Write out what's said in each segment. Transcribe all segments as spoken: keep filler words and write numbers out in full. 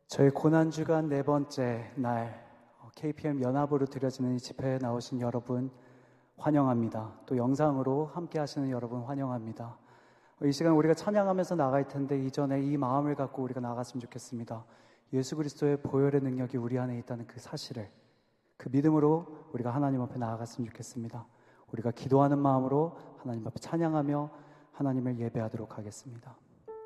저희 고난주간 네 번째 날 케이피엠 연합으로 드려지는 이 집회에 나오신 여러분 환영합니다. 또 영상으로 함께 하시는 여러분 환영합니다. 이 시간 우리가 찬양하면서 나갈 텐데 이전에 이 마음을 갖고 우리가 나갔으면 좋겠습니다. 예수 그리스도의 보혈의 능력이 우리 안에 있다는 그 사실을, 그 믿음으로 우리가 하나님 앞에 나아갔으면 좋겠습니다. 우리가 기도하는 마음으로 하나님 앞에 찬양하며 하나님을 예배하도록 하겠습니다.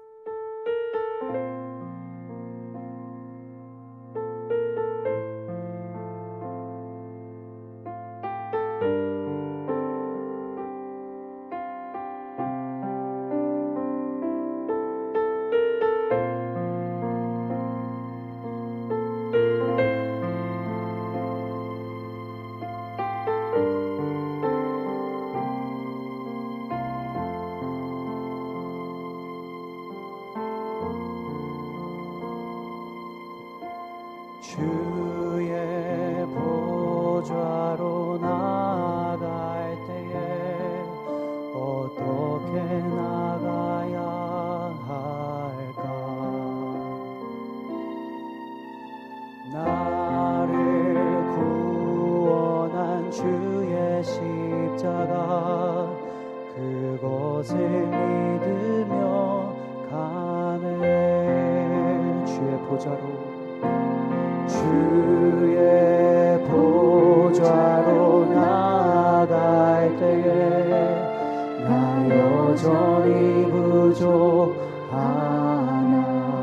주의 보좌로 나아갈 때에 어떻게 나가야 할까? 나를 구원한 주의 십자가 그것을 믿으며 가네. 주의 보좌로 주의 보좌로 나아갈 때에 나 여전히 부족하나.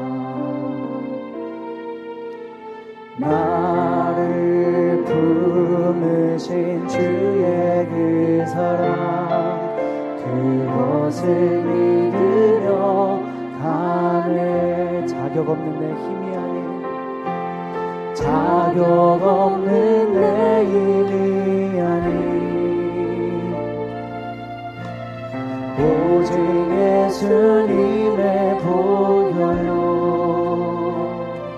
나를 품으신 주의 그 사랑 그것을 믿으며 가네. 자격 없는 내 힘이 아닌 자격 없는 내 힘이 아닌 오직 예수님의 보혈로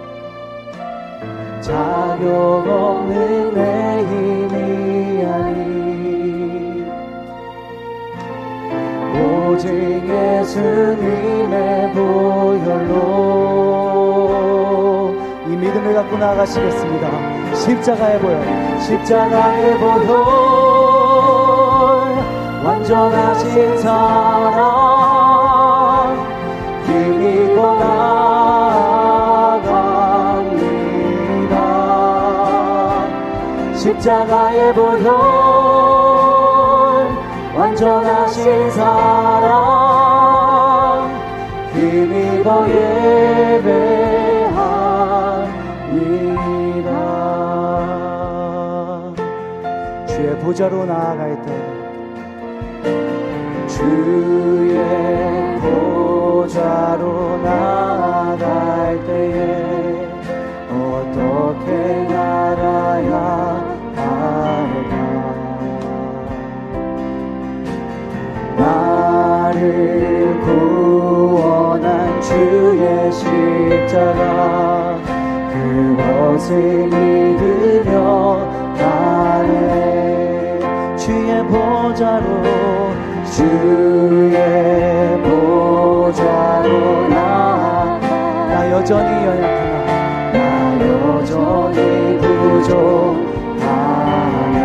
자격 없는 내 힘이 아닌 오직 예수님의 보혈로 이 믿음을 갖고 나아가시겠습니다. 십자가의 보혈, 십자가의 보혈, 완전하신 사랑 힘입어 나아갑니다. 십자가의 보혈, 완전하신 사랑 힘입어 예배 주의 보좌로 나아갈 때 주의 보좌로 나아갈 때에 어떻게 나가야 할까? 나를 구원한 주의 십자가 그것을 믿으며 가네. 주의 보좌로 주의 보좌로 나, 나 여전히 연약하나 나 여전히 부족하나.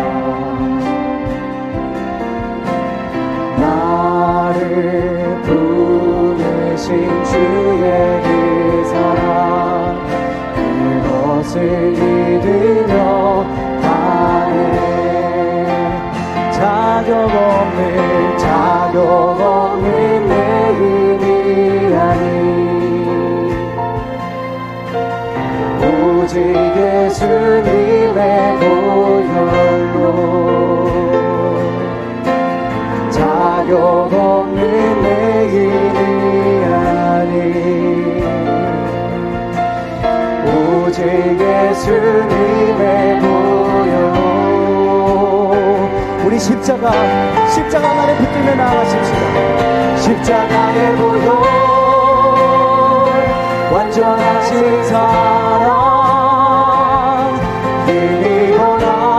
나를 부르신 주의 그 사랑 그것을 믿으며 자격 없는 자격 없는 내 힘이 아닌 오직 예수님의 보혈로 자격 없는 내 힘이 아닌 오직 예수님의 보혈로 우리 십자가, 십자가 안에 붙들며 나아가십시다. 십자가의 보혈, 완전하신 사랑 힘입어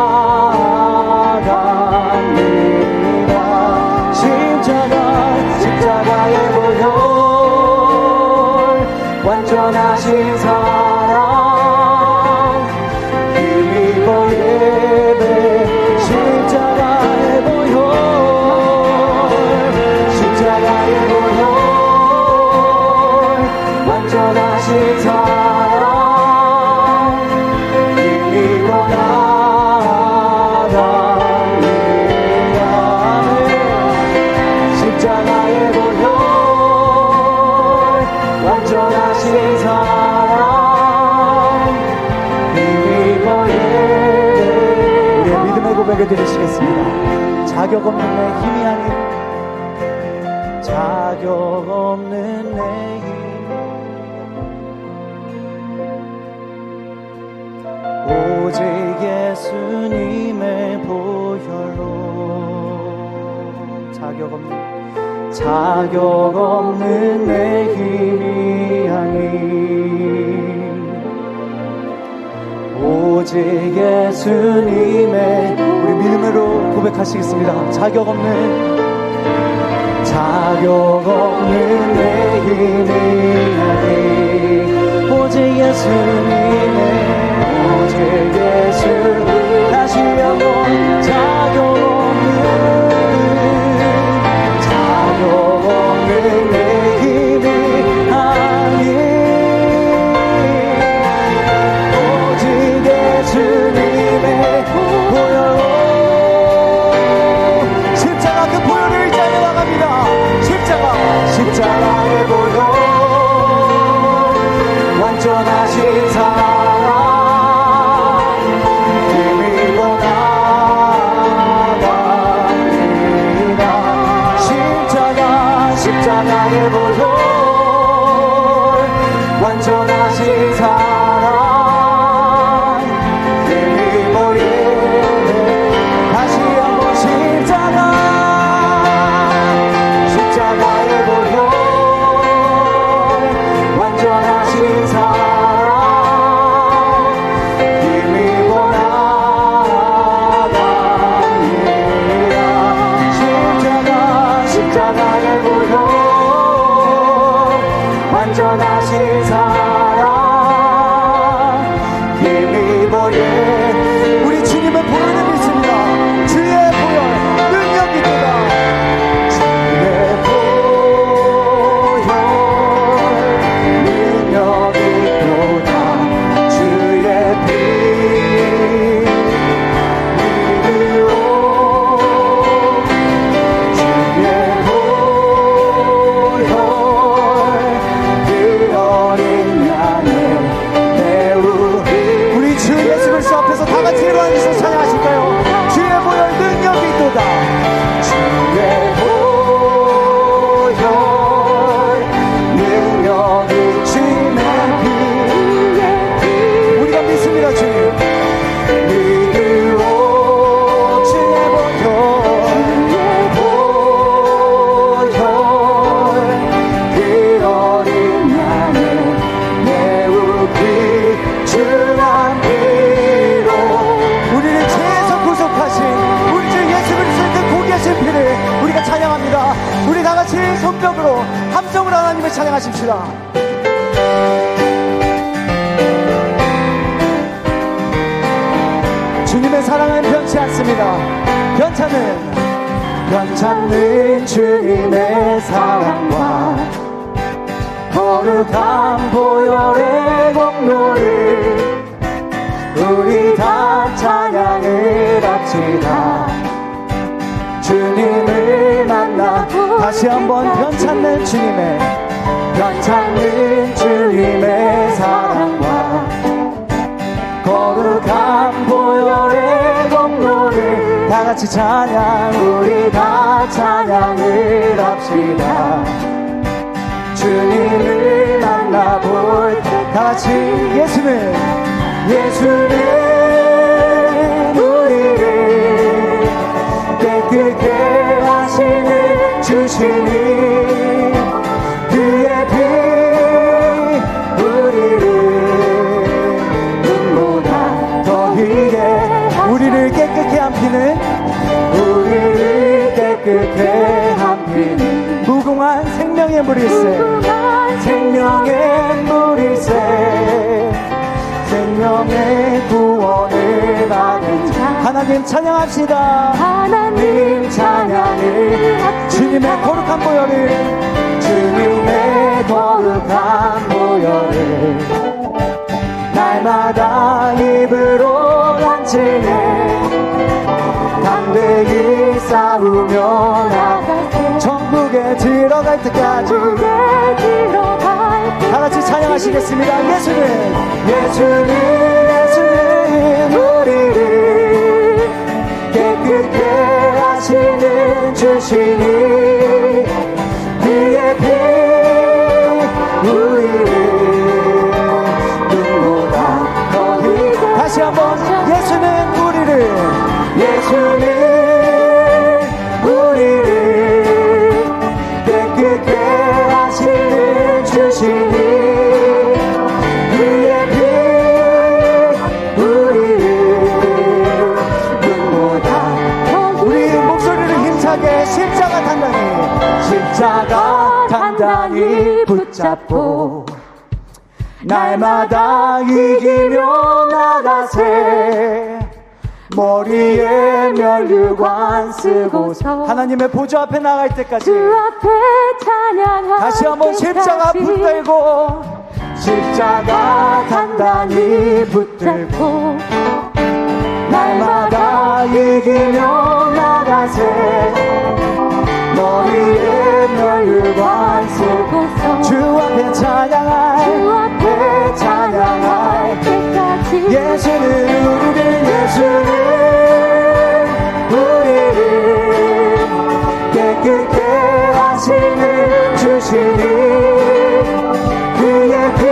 나아갑니다. 십자가, 십자가의 보혈, 완전하신 사랑 사랑 힘입어 나갑니다. 십자가의 보혈 완전하신 사랑 힘입어 우리의 믿음의 고백을 드리시겠습니다. 자격 없는 내 힘이 아닌 자격 없는 내 힘 오직 예수님의 보혈로 자격 없는 자격 없는 내 힘이 아닌 오직 예수님의 우리 믿음으로 고백하시겠습니다. 자격 없는 자격 없는 내 힘이 아닌 오직 예수님의 오직 예수 다시 한번 자격 없는 자격 없는 내 힘이 아닌 오직 예수님의 보혈로 십자가 그 보혈을 의지하여 나갑니다. 십자가 십자가의 보혈 완전하신 사랑 힘입어 나갑니다. 십자가 십자가의 보혈 완전하신 사랑 힘입어 다시 한번 십자가 십자가의 보혈 완전하신 사랑 힘입어 나갑니다. 십자가 십자가의 보혈 완전하신 사랑 힘입어 우리 주님의 보혈을 믿습니다. 주의 보혈 능력이 있도다. 주의 보혈 능력이 있도다. 주의 피 믿으오. 주의 보혈 그 어린 양을 매우 우리 주 예수 그리스도 앞에서 다 같이 일어나셔서 찬양하실까요? 주의 보혈 능력이 있도다. 주의 보혈 능력이 주님의 피 우리가 믿습니다. 주님 믿으오. 주의 보혈 보혈 그 어린 양을 매우 귀중한 피로 우리를 죄에서 구속하신 우리 주 예수 그리스도의 그 고귀하신 피를 우리가 찬양합니다. 우리 다같이 손뼉으로 함성으로 하나님을 찬양하십시다. 주님의 사랑은 변치 않습니다. 변찮는 변찮는 주님의 사랑과 거룩한 보혈의 공로를 우리 다 찬양을 합시다. 주님을 만나 다시 한번 변찮는 주님의 변찮는 주님의 사랑과 거룩한 보혈의 공로를 다같이 찬양 우리 다 찬양을 합시다. 주님을 만나볼 때 다같이 예수는 예수는 우리를 깨끗게 하시는 주시니 그의 피 우리를 눈보다 더히게 우리를 깨끗게 한 피는 우리를 깨끗게 한 피는 무궁한 생명의 물일세 생명의 물일세 생명의 구원을 받은 자 하나님 찬양합시다. 하나님 찬양을 주님의 거룩한 보혈을 예수님의 거룩한 보혈을 날마다 입으로 단체해 담대히 싸우며 나갈 천국에 들어갈 때까지 다같이 찬양하시겠습니다. 예수는 예수는 예수는 우리를 깨끗게 하시는 주시니 그의 피 우리를 눈보다 더 다시 한번 예수는 우리를 예수는 우리를 깨끗게 하시는 주시니 그의 피 우리를 눈보다 우리 목소리를 힘차게 십자가 단단히 십자가 단단히 붙잡고 날마다 이기며 나가세 머리에 멸류관 쓰고서 하나님의 보좌 앞에 나갈 때까지 주 앞에 찬양할 다시 한번 십자가 붙들고 십자가 단단히 붙들고 날마다 이기며 나가세 머리에 멸류관 쓰고서 주 앞에 찬양할 주 앞에 찬양할 때까지 예수는 우리를 예수는 우리를 깨끗게 하시는 주시니 그의 피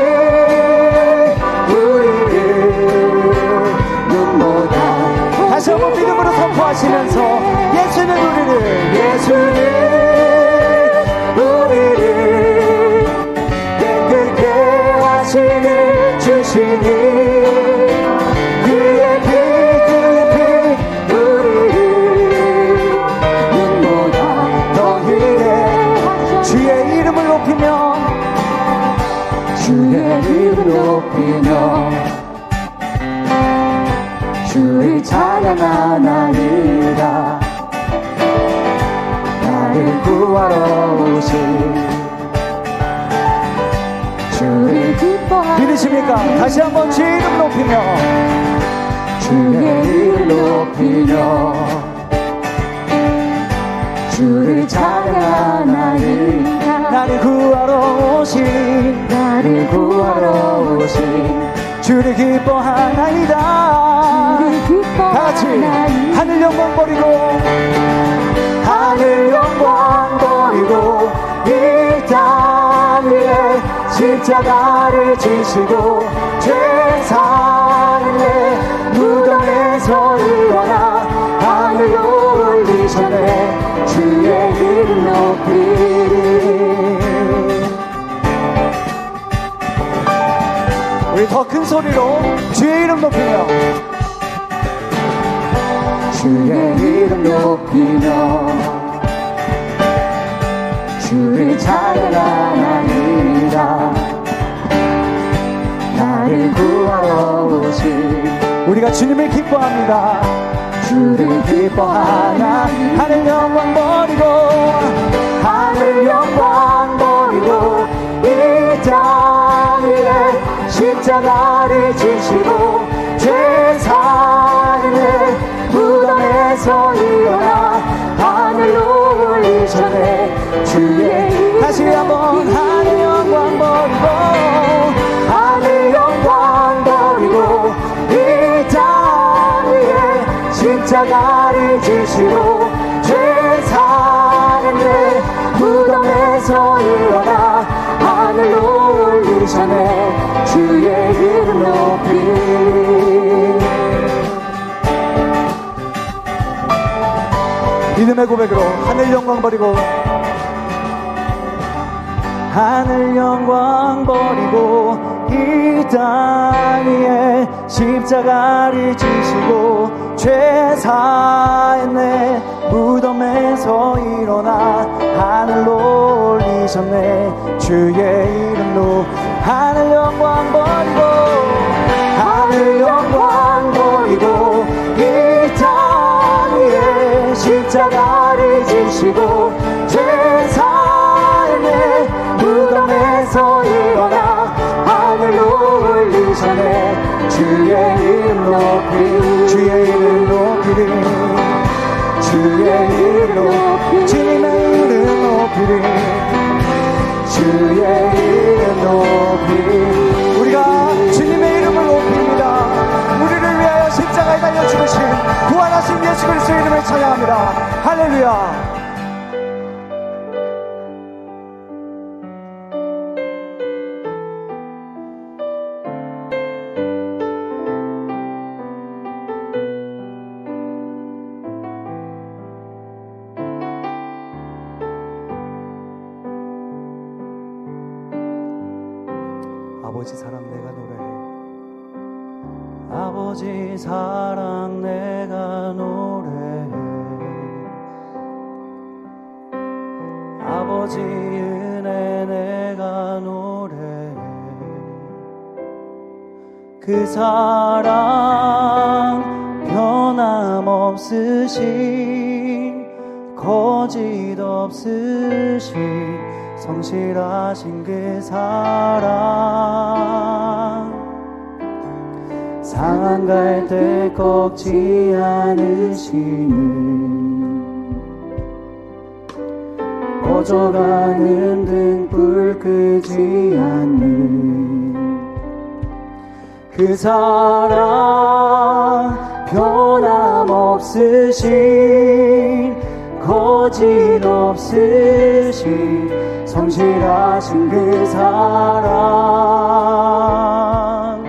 우리를 눈보다 다시 한번 믿음으로 선포하시면서 예수는 우리를 예수는 우리를 깨끗게 하시는 주시니 그의 피 그의 피 우리를 눈보다 더 희게 주의 이름을 높이며 주의 이름을 높이며 주를 찬양하나이다 나를 구하러 오신 주를 기뻐하네 믿으십니까? 다시 한번 주의 이름 높이며 주의 이름 높이며 주를 찬양하나이다 나를 구하러 오신 나를 구하러 오신 주를 기뻐하나이다 주를 기뻐하나이다 같이 하늘 영광 버리고 하늘 영광 버리고 이 땅 위에 십자가를 지시고 죄사함의 무덤에서 일어나 하늘로 올리셨네 주의 이름 높이리 우리 더 큰 소리로 주의 이름 높이며 주의 이름 높이며 주를 찬양하나이다 나를 구하러 오신 우리가 주님을 기뻐합니다 주를 기뻐하나 하늘 영광 버리고 하늘 영광 버리고 이 땅 위에 십자가를 지시고 죄사함의 무덤에서 일어나 하늘로 올리셨네 주의 이름 다시 한번 하늘 영광 버리고 하늘 영광 버리고 이 땅 위에 십자가를 지시고 죄사함의 무덤에서 일어나 하늘로 올리셨네 주의 이름 높이 믿음의 고백으로 하늘 영광 버리고 하늘 영광 버리고 이 땅 위에 십자가를 지시고 죄사했네 무덤에서 일어나 하늘로 올리셨네 주의 이름로 하늘 영광 버리고 하늘 영광 버리고 이 땅 위에 십자가를 지시고 죄사했네 지으셨네. 주의 이름 높이 주의 이름 높이리 주의 이름 높이 주님의 이름 높이리 주의 이름 높이 우리가 주님의 이름을 높입니다. 우리를 위하여 십자가에 달려 죽으신 부활하신 예수 그리스도의 이름을 찬양합니다. 할렐루야. 아버지 사랑 내가 노래해 아버지 사랑 내가 노래해 아버지 은혜 내가 노래해 그 사랑 변함없으신 거짓 없으신 성실하신 그 사랑 상한 갈 때 꺾지 않으시는 꺼져가는 등불 끄지 않는 그 사랑 변함없으신 거짓 없으신 성실하신 그 사랑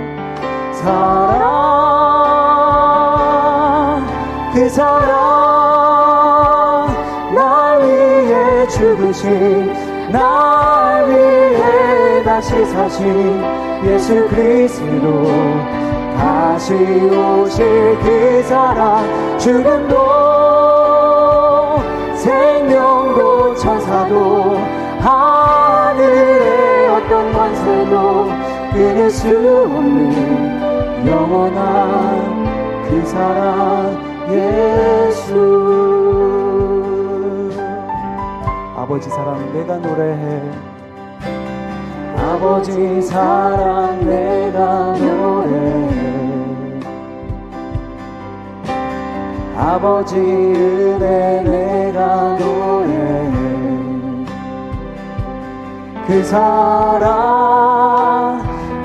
사랑 그 사랑 날 위해 죽으신 날 위해 다시 사신 예수 그리스도 다시 오실 그 사랑 죽음도 생명도 천사도 하늘의 어떤 권세도 끊을 수 없는 영원한 그 사랑 예수 아버지 사랑 내가 노래해 아버지 사랑 내가 노래해 아버지 은혜 내가 노래해 그 사랑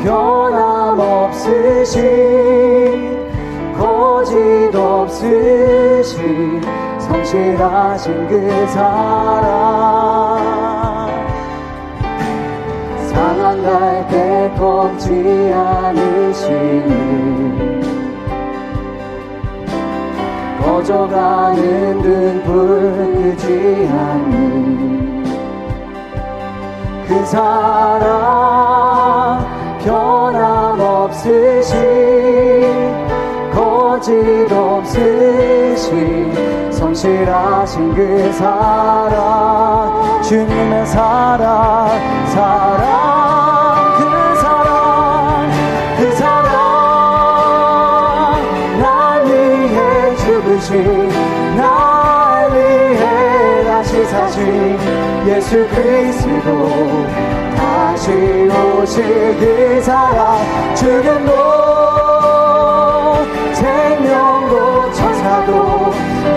변함없으신 거짓 없으신 성실하신 그 사랑 상한 갈 때 꺾지 않으시는 꺼져가는 등불 끄지 않는 그 사랑 변함없으신 거짓 없으신 성실하신 그 사랑 주님의 사랑 사랑 그 사랑 그 사랑 날 위해 죽으신 날 위해 다시 사신 예수 그리스도 다시 오실 그 사랑 죽음도 생명도 천사도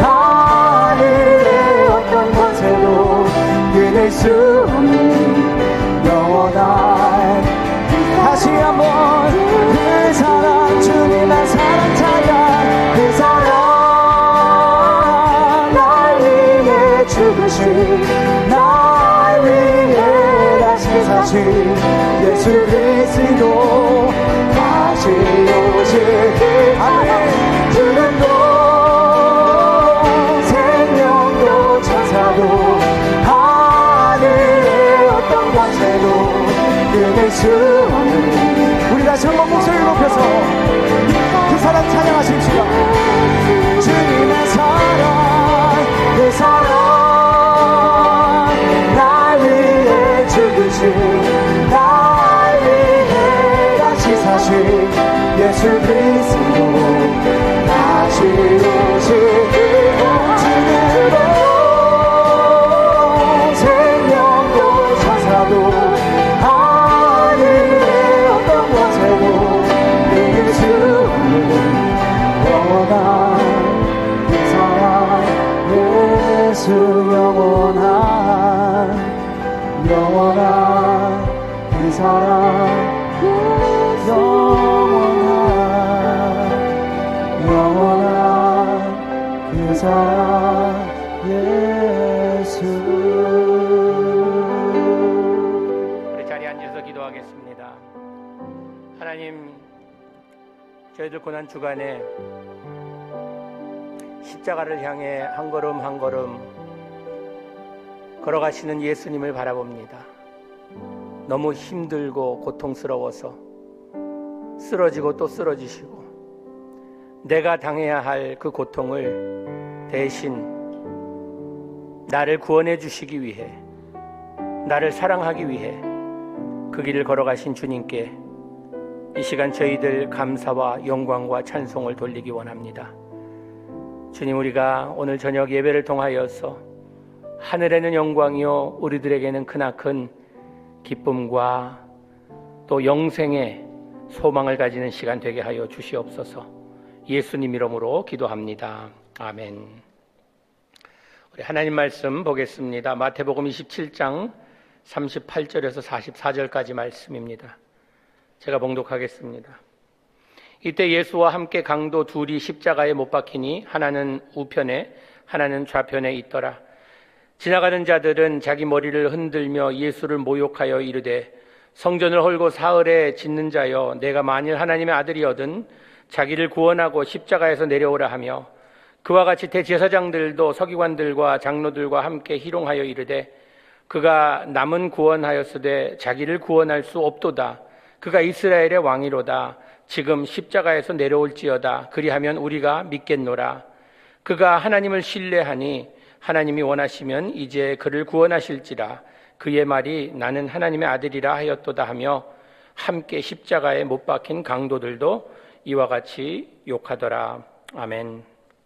하늘의 어떤 권세도 끊을 수 없는 영원한 다시 한번 그 사랑 주님의 사랑 찬양 그 사랑 날 위해 죽으신 날 위해 다시 사신 예수 그리스도 다시 오실 아멘 죽음도 생명도 천사도 하늘의 어떤 권세도 끊을 수 없는 우리 다시 한번 목소리를 높여서 그 사랑 찬양하십시다. 주님의 사랑 그 사랑 날 위해 죽으신 날 위해 다시 사신 예수 그리스도 다시 오실 죽음도 생명도 천사도 하늘의 어떤 권세도 예수 영원한 영원한 그 사랑 영원한 영원한 그 사랑 예수. 우리 자리에 앉아서 기도하겠습니다. 하나님, 저희들 고난 주간에 십자가를 향해 한 걸음 한 걸음 걸어가시는 예수님을 바라봅니다. 너무 힘들고 고통스러워서 쓰러지고 또 쓰러지시고 내가 당해야 할 그 고통을 대신 나를 구원해 주시기 위해, 나를 사랑하기 위해 그 길을 걸어가신 주님께 이 시간 저희들 감사와 영광과 찬송을 돌리기 원합니다. 주님, 우리가 오늘 저녁 예배를 통하여서 하늘에는 영광이요 우리들에게는 크나큰 기쁨과 또 영생의 소망을 가지는 시간 되게 하여 주시옵소서. 예수님 이름으로 기도합니다. 아멘. 우리 하나님 말씀 보겠습니다. 마태복음 이십칠 장 삼십팔 절에서 사십사 절까지 말씀입니다. 제가 봉독하겠습니다. 이때 예수와 함께 강도 둘이 십자가에 못 박히니 하나는 우편에 하나는 좌편에 있더라. 지나가는 자들은 자기 머리를 흔들며 예수를 모욕하여 이르되, 성전을 헐고 사흘에 짓는 자여, 내가 만일 하나님의 아들이거든 자기를 구원하고 십자가에서 내려오라 하며, 그와 같이 대제사장들도 서기관들과 장로들과 함께 희롱하여 이르되, 그가 남은 구원하였으되 자기를 구원할 수 없도다. 그가 이스라엘의 왕이로다. 지금 십자가에서 내려올지어다. 그리하면 우리가 믿겠노라. 그가 하나님을 신뢰하니 하나님이 원하시면 이제 그를 구원하실지라. 그의 말이 나는 하나님의 아들이라 하였도다 하며 함께 십자가에 못 박힌 강도들도 이와 같이 욕하더라. 아멘.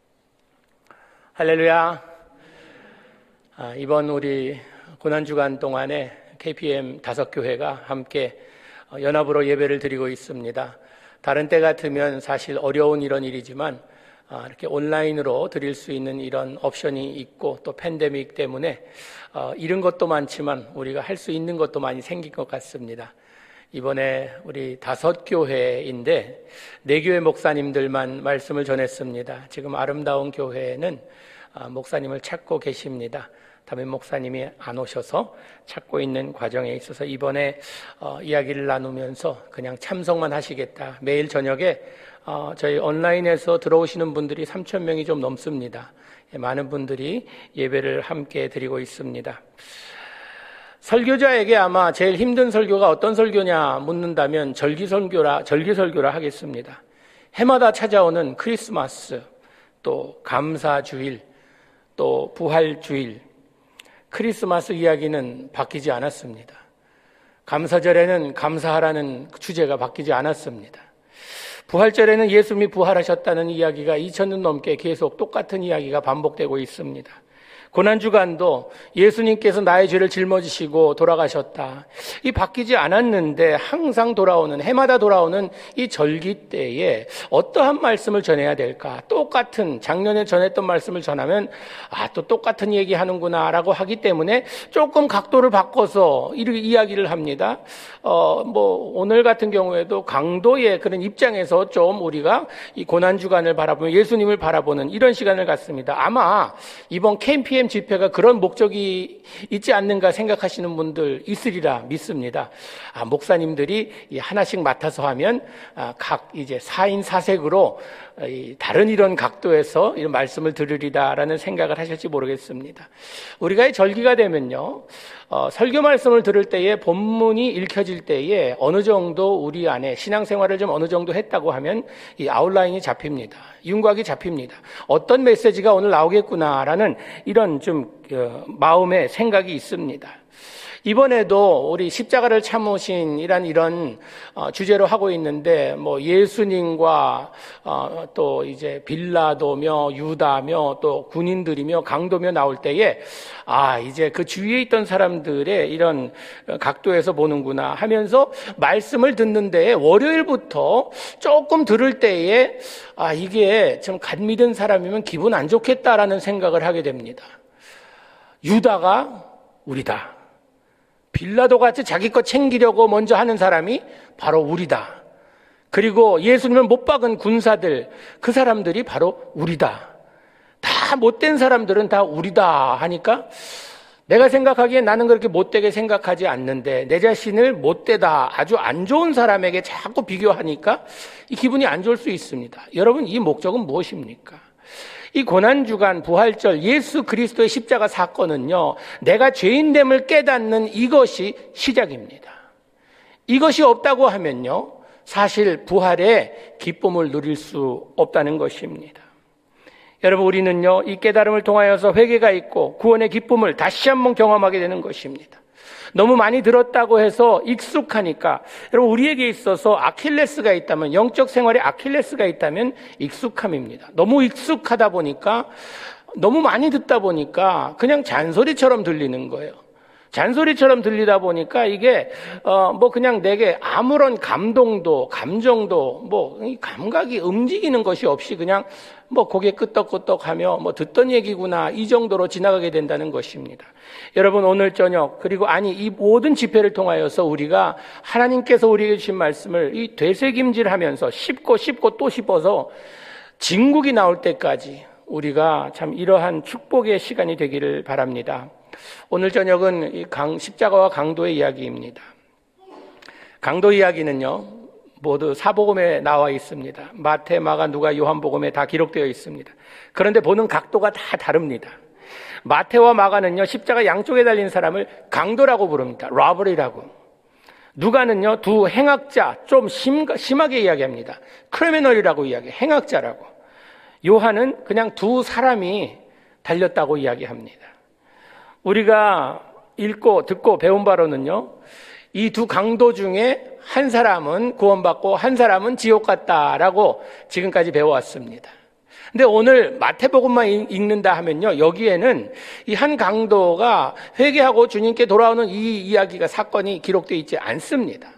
할렐루야. 아, 이번 우리 고난주간 동안에 케이피엠 다섯 교회가 함께 연합으로 예배를 드리고 있습니다. 다른 때 같으면 사실 어려운 이런 일이지만 이렇게 온라인으로 드릴 수 있는 이런 옵션이 있고, 또 팬데믹 때문에 잃은 것도 많지만 우리가 할 수 있는 것도 많이 생긴 것 같습니다. 이번에 우리 다섯 교회인데 네 교회 목사님들만 말씀을 전했습니다. 지금 아름다운 교회는 목사님을 찾고 계십니다. 담임 목사님이 안 오셔서 찾고 있는 과정에 있어서 이번에 어, 이야기를 나누면서 그냥 참석만 하시겠다. 매일 저녁에 어, 저희 온라인에서 들어오시는 분들이 삼천 명이 좀 넘습니다. 예, 많은 분들이 예배를 함께 드리고 있습니다. 설교자에게 아마 제일 힘든 설교가 어떤 설교냐 묻는다면 절기설교라, 절기설교라 하겠습니다. 해마다 찾아오는 크리스마스, 또 감사주일, 또 부활주일, 크리스마스 이야기는 바뀌지 않았습니다. 감사절에는 감사하라는 주제가 바뀌지 않았습니다. 부활절에는 예수님이 부활하셨다는 이야기가 이천 년 넘게 계속 똑같은 이야기가 반복되고 있습니다. 고난주간도 예수님께서 나의 죄를 짊어지시고 돌아가셨다. 이 바뀌지 않았는데 항상 돌아오는, 해마다 돌아오는 이 절기 때에 어떠한 말씀을 전해야 될까? 똑같은, 작년에 전했던 말씀을 전하면 아, 또 똑같은 얘기 하는구나 라고 하기 때문에 조금 각도를 바꿔서 이렇게 이야기를 합니다. 어, 뭐 오늘 같은 경우에도 강도의 그런 입장에서 좀 우리가 이 고난주간을 바라보면 예수님을 바라보는 이런 시간을 갖습니다. 아마 이번 케이피엠 집회가 그런 목적이 있지 않는가 생각하시는 분들 있으리라 믿습니다. 아, 목사님들이 하나씩 맡아서 하면 아, 각 이제 사인 사색으로 다른 이런 각도에서 이런 말씀을 들으리라라는 생각을 하실지 모르겠습니다. 우리가 절기가 되면요, 어, 설교 말씀을 들을 때에 본문이 읽혀질 때에 어느 정도 우리 안에 신앙생활을 좀 어느 정도 했다고 하면 이 아웃라인이 잡힙니다. 윤곽이 잡힙니다. 어떤 메시지가 오늘 나오겠구나라는 이런 좀 어, 마음의 생각이 있습니다. 이번에도 우리 십자가를 참으신 이란 이런 어, 주제로 하고 있는데, 뭐 예수님과 어, 또 이제 빌라도며 유다며 또 군인들이며 강도며 나올 때에 아, 이제 그 주위에 있던 사람들의 이런 각도에서 보는구나 하면서 말씀을 듣는 데에 월요일부터 조금 들을 때에 아, 이게 좀 갓 믿은 사람이면 기분 안 좋겠다라는 생각을 하게 됩니다. 유다가 우리다. 빌라도 같이 자기 거 챙기려고 먼저 하는 사람이 바로 우리다. 그리고 예수님을 못 박은 군사들, 그 사람들이 바로 우리다. 다 못된 사람들은 다 우리다 하니까 내가 생각하기엔 나는 그렇게 못되게 생각하지 않는데 내 자신을 못되다, 아주 안 좋은 사람에게 자꾸 비교하니까 이 기분이 안 좋을 수 있습니다. 여러분, 이 목적은 무엇입니까? 이 고난주간 부활절 예수 그리스도의 십자가 사건은요, 내가 죄인됨을 깨닫는 이것이 시작입니다. 이것이 없다고 하면요, 사실 부활의 기쁨을 누릴 수 없다는 것입니다. 여러분, 우리는요, 이 깨달음을 통하여서 회개가 있고 구원의 기쁨을 다시 한번 경험하게 되는 것입니다. 너무 많이 들었다고 해서 익숙하니까, 여러분, 우리에게 있어서 아킬레스가 있다면, 영적 생활에 아킬레스가 있다면 익숙함입니다. 너무 익숙하다 보니까, 너무 많이 듣다 보니까 그냥 잔소리처럼 들리는 거예요. 잔소리처럼 들리다 보니까 이게 어 뭐 그냥 내게 아무런 감동도 감정도 뭐 감각이 움직이는 것이 없이 그냥 뭐 고개 끄덕끄덕하며 뭐 듣던 얘기구나 이 정도로 지나가게 된다는 것입니다. 여러분, 오늘 저녁 그리고 아니 이 모든 집회를 통하여서 우리가 하나님께서 우리에게 주신 말씀을 이 되새김질하면서 씹고 씹고 또 씹어서 진국이 나올 때까지 우리가 참 이러한 축복의 시간이 되기를 바랍니다. 오늘 저녁은 이 강, 십자가와 강도의 이야기입니다. 강도 이야기는요, 모두 사복음에 나와 있습니다. 마태, 마가, 누가, 요한복음에 다 기록되어 있습니다. 그런데 보는 각도가 다 다릅니다. 마태와 마가는요, 십자가 양쪽에 달린 사람을 강도라고 부릅니다. 러버리라고. 누가는요, 두 행악자, 좀 심, 심하게 이야기합니다. 크리미널이라고 이야기해요. 행악자라고. 요한은 그냥 두 사람이 달렸다고 이야기합니다. 우리가 읽고 듣고 배운 바로는요, 이 두 강도 중에 한 사람은 구원받고 한 사람은 지옥 갔다라고 지금까지 배워왔습니다. 근데 오늘 마태복음만 읽는다 하면요, 여기에는 이 한 강도가 회개하고 주님께 돌아오는 이 이야기가 사건이 기록되어 있지 않습니다.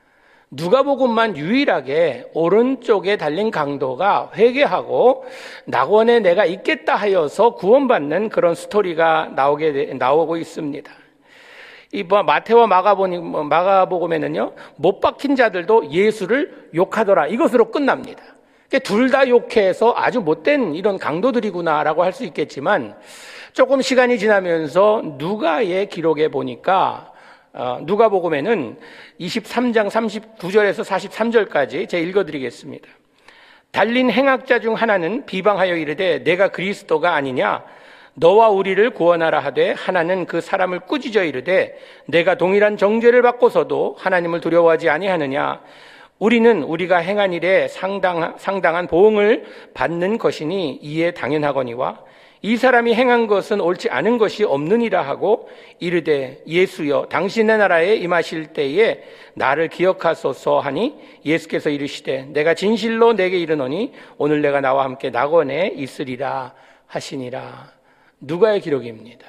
누가복음만 유일하게 오른쪽에 달린 강도가 회개하고 낙원에 내가 있겠다 하여서 구원받는 그런 스토리가 나오게 나오고 있습니다. 이 마태와 마가복음, 마가복음에는요, 못 박힌 자들도 예수를 욕하더라 이것으로 끝납니다. 둘 다 욕해서 아주 못된 이런 강도들이구나라고 할 수 있겠지만 조금 시간이 지나면서 누가의 기록에 보니까 어, 누가복음에는 이십삼 장 삼십구 절에서 사십삼 절까지 제가 읽어드리겠습니다. 달린 행악자 중 하나는 비방하여 이르되 내가 그리스도가 아니냐 너와 우리를 구원하라 하되 하나는 그 사람을 꾸짖어 이르되 내가 동일한 정죄를 받고서도 하나님을 두려워하지 아니하느냐 우리는 우리가 행한 일에 상당, 상당한 보응을 받는 것이니 이에 당연하거니와 이 사람이 행한 것은 옳지 않은 것이 없느니라 하고 이르되 예수여 당신의 나라에 임하실 때에 나를 기억하소서 하니 예수께서 이르시되 내가 진실로 내게 이르노니 오늘 내가 나와 함께 낙원에 있으리라 하시니라. 누가의 기록입니다.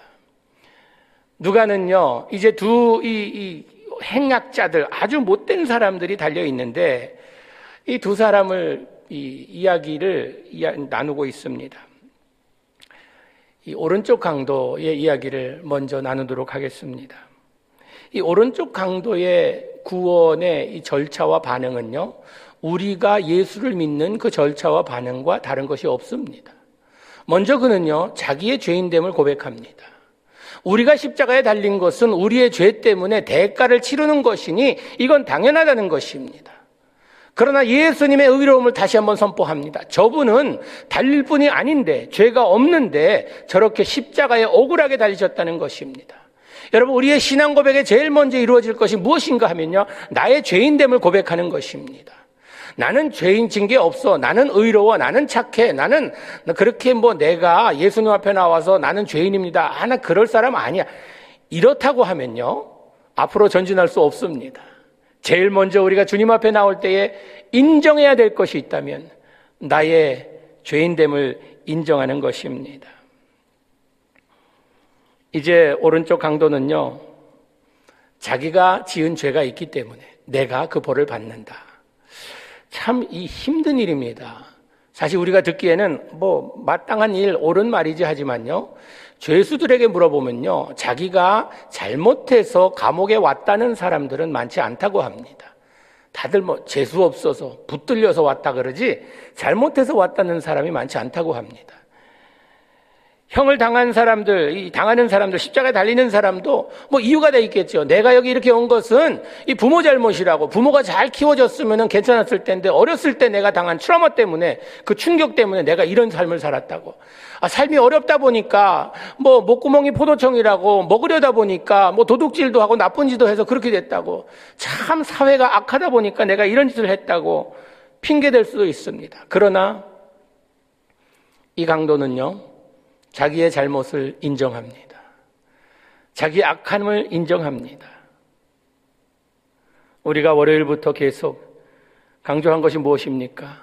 누가는요 이제 두 이 이 행악자들 아주 못된 사람들이 달려 있는데 이 두 사람을 이 이야기를 이야, 나누고 있습니다. 이 오른쪽 강도의 이야기를 먼저 나누도록 하겠습니다. 이 오른쪽 강도의 구원의 이 절차와 반응은요, 우리가 예수를 믿는 그 절차와 반응과 다른 것이 없습니다. 먼저 그는요, 자기의 죄인됨을 고백합니다. 우리가 십자가에 달린 것은 우리의 죄 때문에 대가를 치르는 것이니 이건 당연하다는 것입니다. 그러나 예수님의 의로움을 다시 한번 선포합니다. 저분은 달릴 뿐이 아닌데 죄가 없는데 저렇게 십자가에 억울하게 달리셨다는 것입니다. 여러분, 우리의 신앙 고백에 제일 먼저 이루어질 것이 무엇인가 하면요, 나의 죄인됨을 고백하는 것입니다. 나는 죄인진 게 없어. 나는 의로워. 나는 착해. 나는 그렇게 뭐 내가 예수님 앞에 나와서 나는 죄인입니다. 아, 나 그럴 사람 아니야. 이렇다고 하면요, 앞으로 전진할 수 없습니다. 제일 먼저 우리가 주님 앞에 나올 때에 인정해야 될 것이 있다면 나의 죄인됨을 인정하는 것입니다. 이제 오른쪽 강도는요, 자기가 지은 죄가 있기 때문에 내가 그 벌을 받는다. 참 이 힘든 일입니다. 사실 우리가 듣기에는 뭐 마땅한 일, 옳은 말이지 하지만요, 죄수들에게 물어보면요, 자기가 잘못해서 감옥에 왔다는 사람들은 많지 않다고 합니다. 다들 뭐 재수 없어서 붙들려서 왔다 그러지 잘못해서 왔다는 사람이 많지 않다고 합니다. 형을 당한 사람들, 이 당하는 사람들, 십자가에 달리는 사람도 뭐 이유가 다 있겠죠. 내가 여기 이렇게 온 것은 이 부모 잘못이라고, 부모가 잘 키워줬으면 괜찮았을 텐데 어렸을 때 내가 당한 트라우마 때문에, 그 충격 때문에 내가 이런 삶을 살았다고. 아, 삶이 어렵다 보니까 뭐 목구멍이 포도청이라고, 먹으려다 보니까 뭐 도둑질도 하고 나쁜 짓도 해서 그렇게 됐다고. 참 사회가 악하다 보니까 내가 이런 짓을 했다고 핑계댈 수도 있습니다. 그러나 이 강도는요, 자기의 잘못을 인정합니다. 자기의 악함을 인정합니다. 우리가 월요일부터 계속 강조한 것이 무엇입니까?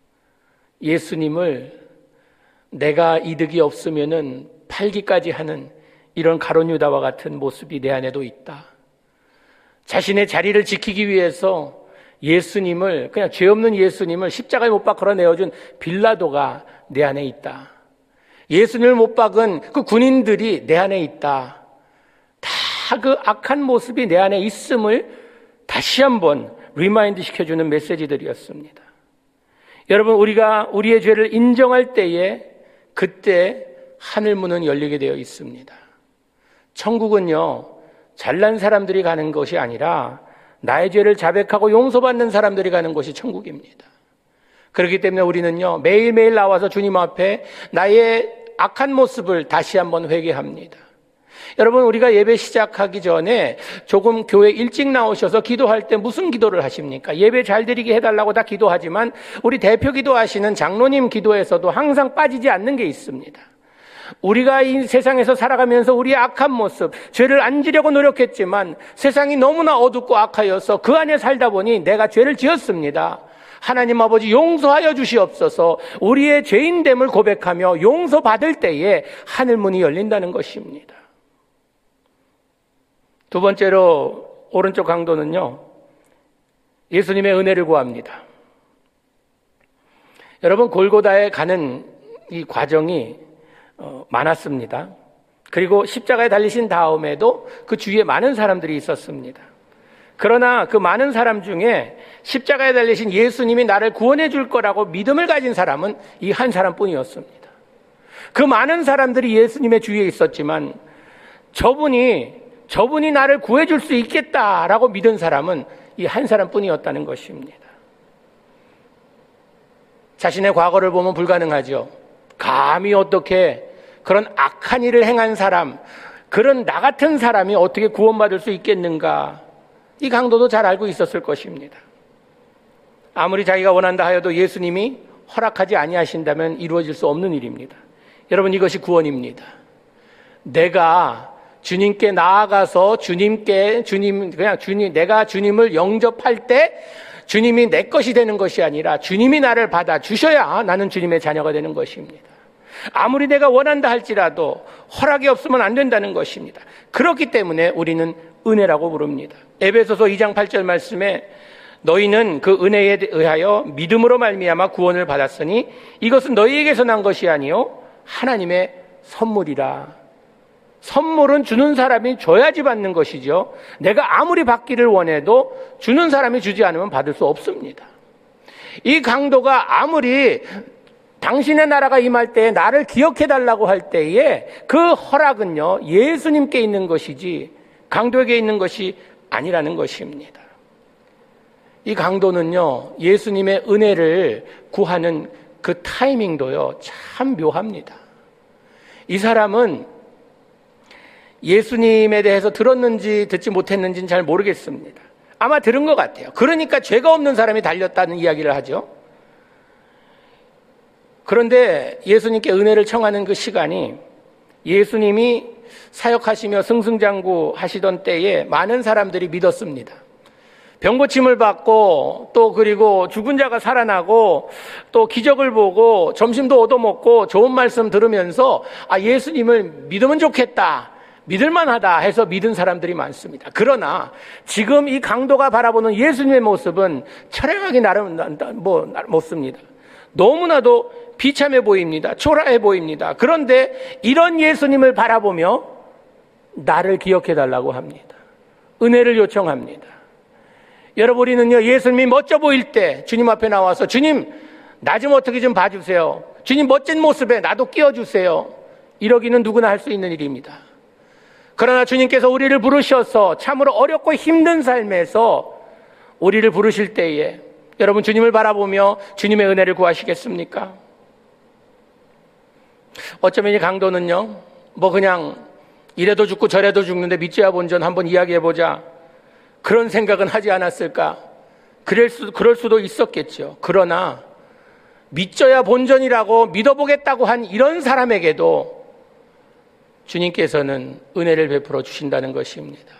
예수님을 내가 이득이 없으면은 팔기까지 하는 이런 가룟 유다와 같은 모습이 내 안에도 있다. 자신의 자리를 지키기 위해서 예수님을, 그냥 죄 없는 예수님을 십자가에 못 박아 내어준 빌라도가 내 안에 있다. 예수님을 못 박은 그 군인들이 내 안에 있다. 다 그 악한 모습이 내 안에 있음을 다시 한번 리마인드 시켜주는 메시지들이었습니다. 여러분, 우리가 우리의 죄를 인정할 때에 그때 하늘 문은 열리게 되어 있습니다. 천국은요, 잘난 사람들이 가는 것이 아니라 나의 죄를 자백하고 용서받는 사람들이 가는 곳이 천국입니다. 그렇기 때문에 우리는요, 매일매일 나와서 주님 앞에 나의 악한 모습을 다시 한번 회개합니다. 여러분, 우리가 예배 시작하기 전에 조금 교회 일찍 나오셔서 기도할 때 무슨 기도를 하십니까? 예배 잘 드리게 해달라고 다 기도하지만 우리 대표 기도하시는 장로님 기도에서도 항상 빠지지 않는 게 있습니다. 우리가 이 세상에서 살아가면서 우리의 악한 모습, 죄를 안 지려고 노력했지만 세상이 너무나 어둡고 악하여서 그 안에 살다 보니 내가 죄를 지었습니다. 하나님 아버지 용서하여 주시옵소서. 우리의 죄인됨을 고백하며 용서받을 때에 하늘문이 열린다는 것입니다. 두 번째로 오른쪽 강도는요, 예수님의 은혜를 구합니다. 여러분, 골고다에 가는 이 과정이 어, 많았습니다. 그리고 십자가에 달리신 다음에도 그 주위에 많은 사람들이 있었습니다. 그러나 그 많은 사람 중에 십자가에 달리신 예수님이 나를 구원해 줄 거라고 믿음을 가진 사람은 이 한 사람뿐이었습니다. 그 많은 사람들이 예수님의 주위에 있었지만 저분이 저분이 나를 구해 줄 수 있겠다라고 믿은 사람은 이 한 사람뿐이었다는 것입니다. 자신의 과거를 보면 불가능하죠. 감히 어떻게 그런 악한 일을 행한 사람, 그런 나 같은 사람이 어떻게 구원받을 수 있겠는가? 이 강도도 잘 알고 있었을 것입니다. 아무리 자기가 원한다 하여도 예수님이 허락하지 아니하신다면 이루어질 수 없는 일입니다. 여러분, 이것이 구원입니다. 내가 주님께 나아가서 주님께 주님 그냥 주님 내가 주님을 영접할 때 주님이 내 것이 되는 것이 아니라 주님이 나를 받아 주셔야 나는 주님의 자녀가 되는 것입니다. 아무리 내가 원한다 할지라도 허락이 없으면 안 된다는 것입니다. 그렇기 때문에 우리는 은혜라고 부릅니다. 에베소서 이 장 팔 절 말씀에 너희는 그 은혜에 의하여 믿음으로 말미암아 구원을 받았으니 이것은 너희에게서 난 것이 아니요 하나님의 선물이라. 선물은 주는 사람이 줘야지 받는 것이죠. 내가 아무리 받기를 원해도 주는 사람이 주지 않으면 받을 수 없습니다. 이 강도가 아무리 당신의 나라가 임할 때에 나를 기억해달라고 할 때에 그 허락은요 예수님께 있는 것이지 강도에게 있는 것이 아니라는 것입니다. 이 강도는요 예수님의 은혜를 구하는 그 타이밍도요 참 묘합니다. 이 사람은 예수님에 대해서 들었는지 듣지 못했는지는 잘 모르겠습니다. 아마 들은 것 같아요. 그러니까 죄가 없는 사람이 달렸다는 이야기를 하죠. 그런데 예수님께 은혜를 청하는 그 시간이 예수님이 사역하시며 승승장구 하시던 때에 많은 사람들이 믿었습니다. 병고침을 받고 또 그리고 죽은 자가 살아나고 또 기적을 보고 점심도 얻어먹고 좋은 말씀 들으면서 아 예수님을 믿으면 좋겠다, 믿을만하다 해서 믿은 사람들이 많습니다. 그러나 지금 이 강도가 바라보는 예수님의 모습은 철회하기 나름 뭐 못습니다. 너무나도 비참해 보입니다. 초라해 보입니다. 그런데 이런 예수님을 바라보며 나를 기억해 달라고 합니다. 은혜를 요청합니다. 여러분, 우리는요, 예수님이 멋져 보일 때 주님 앞에 나와서 주님, 나 좀 어떻게 좀 봐주세요. 주님 멋진 모습에 나도 끼워주세요. 이러기는 누구나 할 수 있는 일입니다. 그러나 주님께서 우리를 부르셔서 참으로 어렵고 힘든 삶에서 우리를 부르실 때에 여러분, 주님을 바라보며 주님의 은혜를 구하시겠습니까? 어쩌면 이 강도는요, 뭐 그냥 이래도 죽고 저래도 죽는데 믿져야 본전 한번 이야기해보자, 그런 생각은 하지 않았을까? 그럴, 수, 그럴 수도 있었겠죠. 그러나 믿져야 본전이라고 믿어보겠다고 한 이런 사람에게도 주님께서는 은혜를 베풀어 주신다는 것입니다.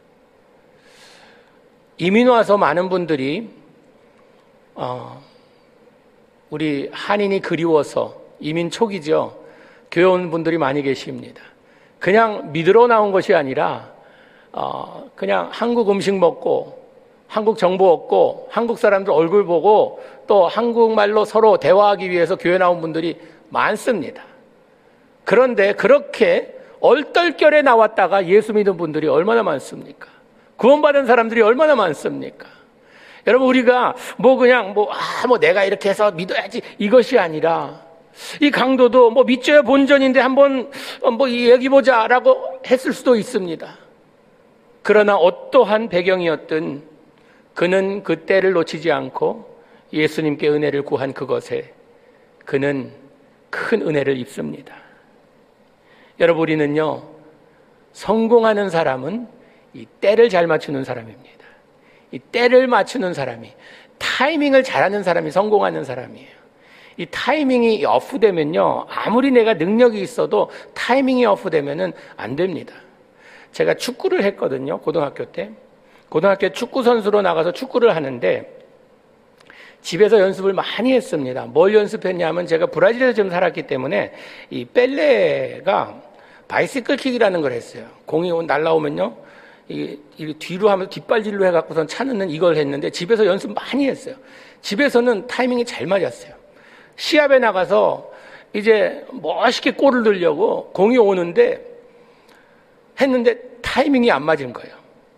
이민 와서 많은 분들이 어, 우리 한인이 그리워서, 이민 초기죠, 교회 온 분들이 많이 계십니다. 그냥 믿으러 나온 것이 아니라 어, 그냥 한국 음식 먹고 한국 정보 얻고 한국 사람들 얼굴 보고 또 한국말로 서로 대화하기 위해서 교회 나온 분들이 많습니다. 그런데 그렇게 얼떨결에 나왔다가 예수 믿은 분들이 얼마나 많습니까? 구원받은 사람들이 얼마나 많습니까? 여러분, 우리가 뭐 그냥 뭐, 아, 뭐 내가 이렇게 해서 믿어야지, 이것이 아니라 이 강도도 뭐 믿져야 본전인데 한번 뭐 얘기 보자라고 했을 수도 있습니다. 그러나 어떠한 배경이었든 그는 그 때를 놓치지 않고 예수님께 은혜를 구한 그것에 그는 큰 은혜를 입습니다. 여러분, 우리는요, 성공하는 사람은 이 때를 잘 맞추는 사람입니다. 이 때를 맞추는 사람이, 타이밍을 잘하는 사람이 성공하는 사람이에요. 이 타이밍이 오프되면요, 아무리 내가 능력이 있어도 타이밍이 오프되면은 안 됩니다. 제가 축구를 했거든요, 고등학교 때. 고등학교 축구 선수로 나가서 축구를 하는데 집에서 연습을 많이 했습니다. 뭘 연습했냐면, 제가 브라질에서 좀 살았기 때문에 이 펠레가 바이시클 킥이라는 걸 했어요. 공이 날라오면요, 이, 이 뒤로 하면서 뒷발질로 해갖고선 차는 이걸 했는데 집에서 연습 많이 했어요. 집에서는 타이밍이 잘 맞았어요. 시합에 나가서 이제 멋있게 골을 넣으려고 공이 오는데 했는데 타이밍이 안 맞은 거예요.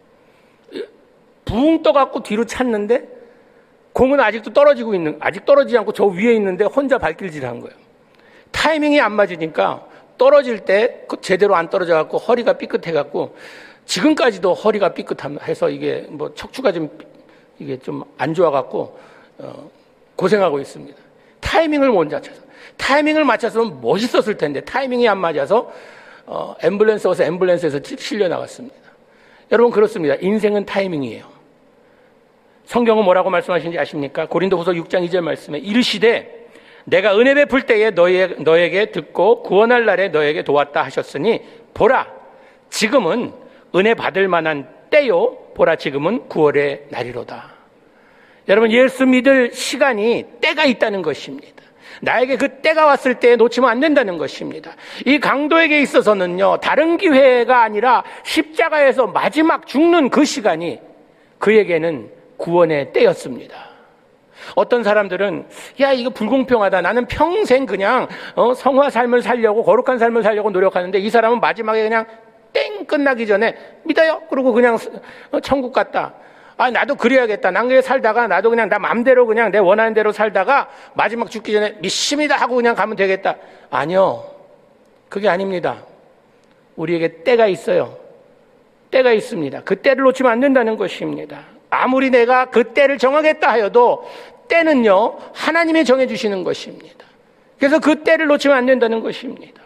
붕 떠갖고 뒤로 찼는데 공은 아직도 떨어지고 있는, 아직 떨어지지 않고 저 위에 있는데 혼자 발길질한 거예요. 타이밍이 안 맞으니까 떨어질 때 제대로 안 떨어져갖고 허리가 삐끗해갖고 지금까지도 허리가 삐끗해서 이게 뭐 척추가 좀 이게 좀 안 좋아갖고 어, 고생하고 있습니다. 타이밍을 못 맞춰서, 타이밍을 맞춰서는 멋있었을 텐데 타이밍이 안 맞아서 어, 앰뷸런스 와서 앰뷸런스에서 실려 나갔습니다. 여러분, 그렇습니다. 인생은 타이밍이에요. 성경은 뭐라고 말씀하시는지 아십니까? 고린도후서 육 장 이 절 말씀에 이르시되 내가 은혜 베풀 때에 너희, 너에게 듣고 구원할 날에 너에게 도왔다 하셨으니 보라, 지금은 은혜 받을 만한 때요, 보라, 지금은 구원의 날이로다. 여러분, 예수 믿을 시간이 때가 있다는 것입니다. 나에게 그 때가 왔을 때 놓치면 안 된다는 것입니다. 이 강도에게 있어서는요, 다른 기회가 아니라 십자가에서 마지막 죽는 그 시간이 그에게는 구원의 때였습니다. 어떤 사람들은 야, 이거 불공평하다, 나는 평생 그냥 어, 성화 삶을 살려고, 거룩한 삶을 살려고 노력하는데 이 사람은 마지막에 그냥 땡 끝나기 전에 믿어요, 그러고 그냥 천국 갔다. 아, 나도 그래야겠다. 난 그래 살다가 나도 그냥 나 맘대로 그냥 내 원하는 대로 살다가 마지막 죽기 전에 믿습니다 하고 그냥 가면 되겠다. 아니요, 그게 아닙니다. 우리에게 때가 있어요. 때가 있습니다. 그 때를 놓치면 안 된다는 것입니다. 아무리 내가 그 때를 정하겠다 하여도 때는요, 하나님이 정해주시는 것입니다. 그래서 그 때를 놓치면 안 된다는 것입니다.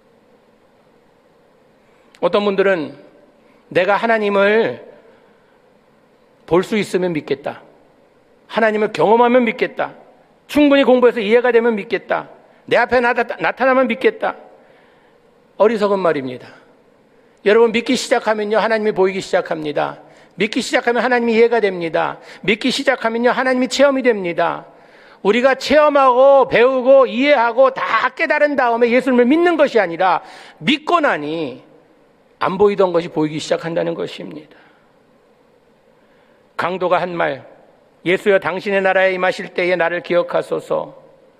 어떤 분들은 내가 하나님을 볼 수 있으면 믿겠다, 하나님을 경험하면 믿겠다, 충분히 공부해서 이해가 되면 믿겠다, 내 앞에 나타, 나타나면 믿겠다. 어리석은 말입니다. 여러분, 믿기 시작하면요, 하나님이 보이기 시작합니다. 믿기 시작하면 하나님이 이해가 됩니다. 믿기 시작하면요, 하나님이 체험이 됩니다. 우리가 체험하고 배우고 이해하고 다 깨달은 다음에 예수님을 믿는 것이 아니라 믿고 나니 안 보이던 것이 보이기 시작한다는 것입니다. 강도가 한 말, 예수여 당신의 나라에 임하실 때에 나를 기억하소서.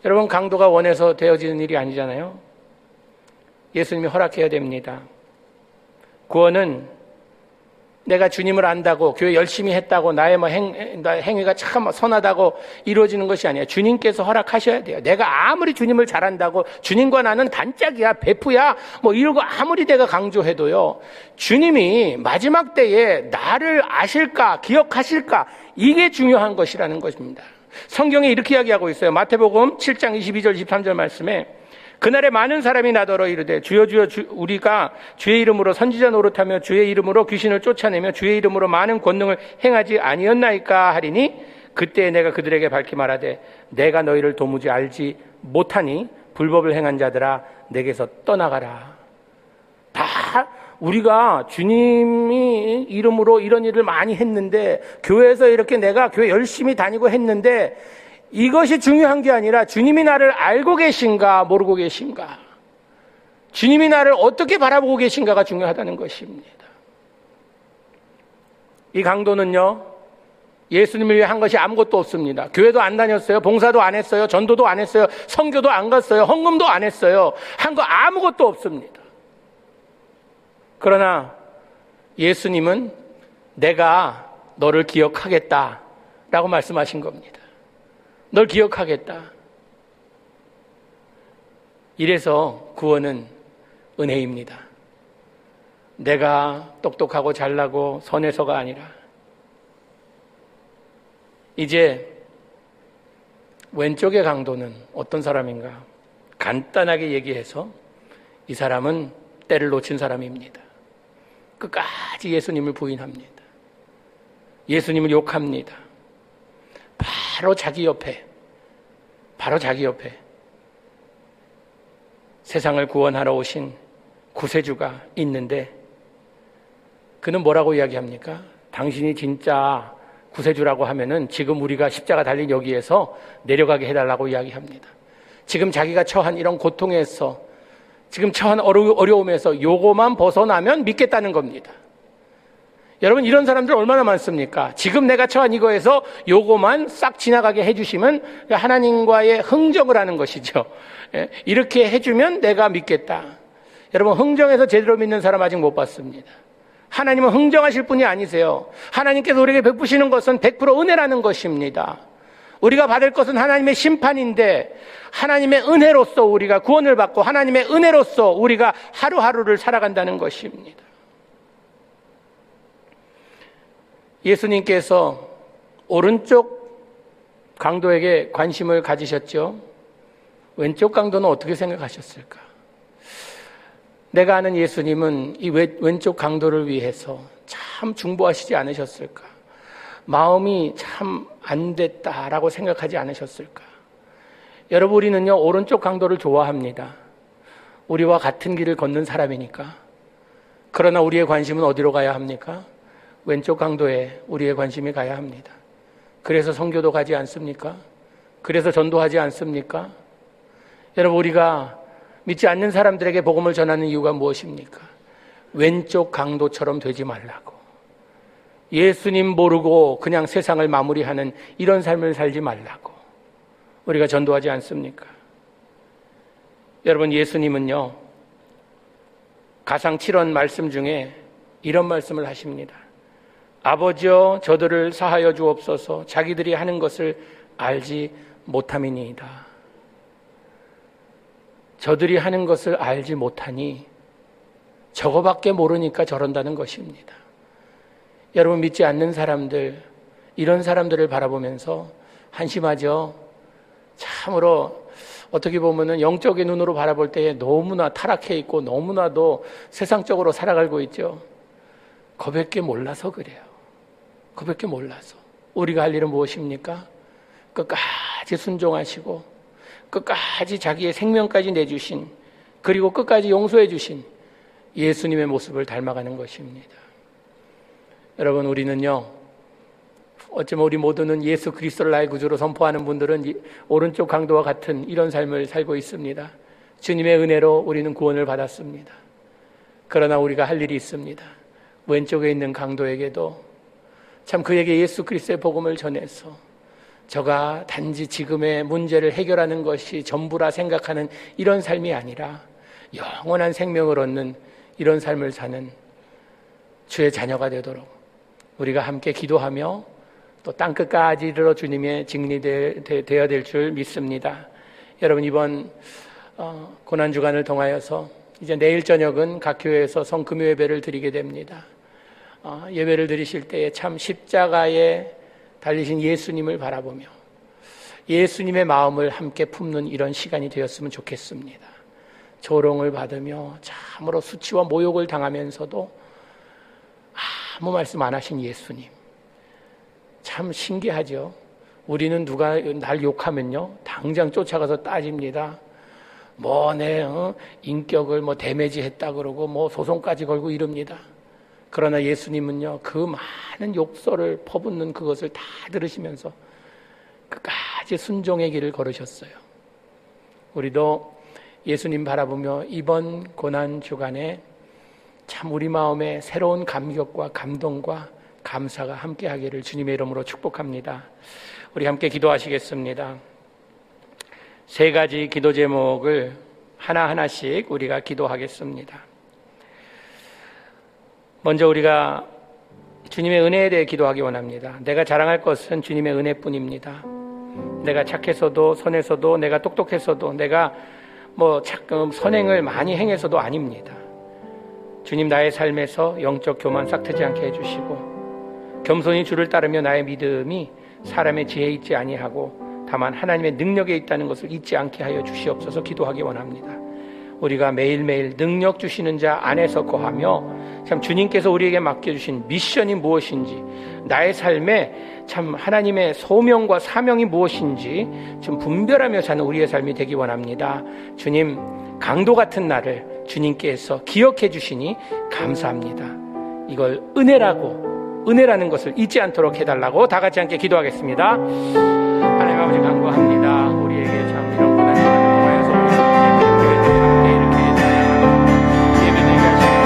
여러분, 강도가 원해서 되어지는 일이 아니잖아요. 예수님이 허락해야 됩니다. 구원은 내가 주님을 안다고, 교회 열심히 했다고, 나의 뭐 행, 행위가 참 선하다고 이루어지는 것이 아니에요. 주님께서 허락하셔야 돼요. 내가 아무리 주님을 잘한다고, 주님과 나는 단짝이야, 베프야, 뭐 이러고 아무리 내가 강조해도요, 주님이 마지막 때에 나를 아실까, 기억하실까, 이게 중요한 것이라는 것입니다. 성경에 이렇게 이야기하고 있어요. 마태복음 칠 장 이십이 절 이십삼 절 말씀에, 그날에 많은 사람이 나더러 이르되 주여 주여 주, 우리가 주의 이름으로 선지자 노릇하며 주의 이름으로 귀신을 쫓아내며 주의 이름으로 많은 권능을 행하지 아니었나이까 하리니, 그때 내가 그들에게 밝히 말하되 내가 너희를 도무지 알지 못하니 불법을 행한 자들아 내게서 떠나가라. 다 우리가 주님이 이름으로 이런 일을 많이 했는데, 교회에서 이렇게 내가 교회 열심히 다니고 했는데, 이것이 중요한 게 아니라 주님이 나를 알고 계신가 모르고 계신가, 주님이 나를 어떻게 바라보고 계신가가 중요하다는 것입니다. 이 강도는요, 예수님을 위해 한 것이 아무것도 없습니다. 교회도 안 다녔어요. 봉사도 안 했어요. 전도도 안 했어요. 선교도 안 갔어요. 헌금도 안 했어요. 한 거 아무것도 없습니다. 그러나 예수님은 내가 너를 기억하겠다라고 말씀하신 겁니다. 널 기억하겠다. 이래서 구원은 은혜입니다. 내가 똑똑하고 잘나고 선해서가 아니라, 이제 왼쪽의 강도는 어떤 사람인가? 간단하게 얘기해서 이 사람은 때를 놓친 사람입니다. 끝까지 예수님을 부인합니다. 예수님을 욕합니다. 바로 자기 옆에, 바로 자기 옆에 세상을 구원하러 오신 구세주가 있는데, 그는 뭐라고 이야기합니까? 당신이 진짜 구세주라고 하면은 지금 우리가 십자가 달린 여기에서 내려가게 해달라고 이야기합니다. 지금 자기가 처한 이런 고통에서, 지금 처한 어려움에서 요거만 벗어나면 믿겠다는 겁니다. 여러분, 이런 사람들 얼마나 많습니까? 지금 내가 처한 이거에서 요거만 싹 지나가게 해주시면 하나님과의 흥정을 하는 것이죠. 이렇게 해주면 내가 믿겠다. 여러분, 흥정에서 제대로 믿는 사람 아직 못 봤습니다. 하나님은 흥정하실 분이 아니세요. 하나님께서 우리에게 베푸시는 것은 백 퍼센트 은혜라는 것입니다. 우리가 받을 것은 하나님의 심판인데, 하나님의 은혜로서 우리가 구원을 받고 하나님의 은혜로서 우리가 하루하루를 살아간다는 것입니다. 예수님께서 오른쪽 강도에게 관심을 가지셨죠. 왼쪽 강도는 어떻게 생각하셨을까? 내가 아는 예수님은 이 왼쪽 강도를 위해서 참 중보하시지 않으셨을까? 마음이 참 안 됐다라고 생각하지 않으셨을까? 여러분, 우리는요, 오른쪽 강도를 좋아합니다. 우리와 같은 길을 걷는 사람이니까. 그러나 우리의 관심은 어디로 가야 합니까? 왼쪽 강도에 우리의 관심이 가야 합니다. 그래서 선교도 가지 않습니까? 그래서 전도하지 않습니까? 여러분, 우리가 믿지 않는 사람들에게 복음을 전하는 이유가 무엇입니까? 왼쪽 강도처럼 되지 말라고. 예수님 모르고 그냥 세상을 마무리하는 이런 삶을 살지 말라고 우리가 전도하지 않습니까? 여러분, 예수님은요, 가상 칠 원 말씀 중에 이런 말씀을 하십니다. 아버지여, 저들을 사하여 주옵소서. 자기들이 하는 것을 알지 못함이니이다. 저들이 하는 것을 알지 못하니 저거밖에 모르니까 저런다는 것입니다. 여러분, 믿지 않는 사람들, 이런 사람들을 바라보면서 한심하죠. 참으로 어떻게 보면은 영적인 눈으로 바라볼 때에 너무나 타락해 있고 너무나도 세상적으로 살아가고 있죠. 그밖에 몰라서 그래요. 그밖에 몰라서. 우리가 할 일은 무엇입니까? 끝까지 순종하시고 끝까지 자기의 생명까지 내주신, 그리고 끝까지 용서해 주신 예수님의 모습을 닮아가는 것입니다. 여러분, 우리는요, 어쩌면 우리 모두는 예수 그리스도를 나의 구주로 선포하는 분들은 오른쪽 강도와 같은 이런 삶을 살고 있습니다. 주님의 은혜로 우리는 구원을 받았습니다. 그러나 우리가 할 일이 있습니다. 왼쪽에 있는 강도에게도 참 그에게 예수 그리스도의 복음을 전해서 저가 단지 지금의 문제를 해결하는 것이 전부라 생각하는 이런 삶이 아니라 영원한 생명을 얻는 이런 삶을 사는 주의 자녀가 되도록 우리가 함께 기도하며 또 땅끝까지 이르러 주님의 증인이 되어야 될 줄 믿습니다. 여러분, 이번 어, 고난주간을 통하여서 이제 내일 저녁은 각 교회에서 성금요 예배를 드리게 됩니다. 어, 예배를 드리실 때에 참 십자가에 달리신 예수님을 바라보며 예수님의 마음을 함께 품는 이런 시간이 되었으면 좋겠습니다. 조롱을 받으며 참으로 수치와 모욕을 당하면서도 아무 말씀 안 하신 예수님, 참 신기하죠. 우리는 누가 날 욕하면요 당장 쫓아가서 따집니다. 뭐 내 어? 인격을 뭐 데미지했다 그러고 뭐 소송까지 걸고 이럽니다. 그러나 예수님은요 그 많은 욕설을 퍼붓는 그것을 다 들으시면서 끝까지 순종의 길을 걸으셨어요. 우리도 예수님 바라보며 이번 고난 주간에 참 우리 마음에 새로운 감격과 감동과 감사가 함께하기를 주님의 이름으로 축복합니다. 우리 함께 기도하시겠습니다. 세 가지 기도 제목을 하나하나씩 우리가 기도하겠습니다. 먼저 우리가 주님의 은혜에 대해 기도하기 원합니다. 내가 자랑할 것은 주님의 은혜뿐입니다. 내가 착해서도 선해서도 내가 똑똑해서도 내가 뭐 선행을 많이 행해서도 아닙니다. 주님, 나의 삶에서 영적 교만 싹트지 않게 해주시고 겸손히 주를 따르며 나의 믿음이 사람의 지혜에 있지 아니하고 다만 하나님의 능력에 있다는 것을 잊지 않게 하여 주시옵소서 기도하기 원합니다. 우리가 매일매일 능력 주시는 자 안에서 거하며 참 주님께서 우리에게 맡겨주신 미션이 무엇인지, 나의 삶에 참 하나님의 소명과 사명이 무엇인지 좀 분별하며 사는 우리의 삶이 되기 원합니다. 주님, 강도 같은 나를 주님께서 기억해 주시니 감사합니다. 이걸 은혜라고, 은혜라는 것을 잊지 않도록 해달라고 다 같이 함께 기도하겠습니다. 하나님 아버지, 간구합니다. 우리에게 참 이런 고난 시간을 통하여서 우리 함께 이렇게 예배드리게 하시고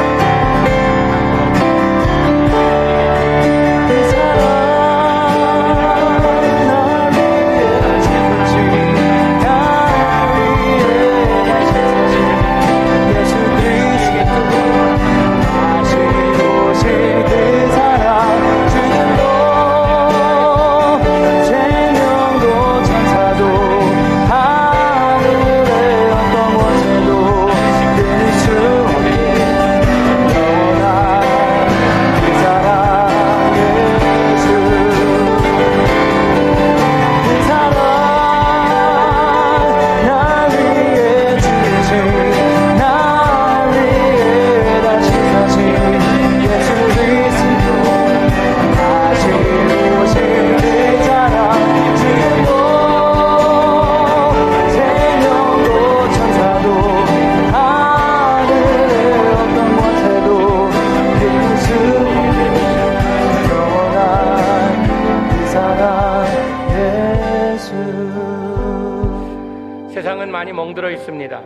멍들어 있습니다.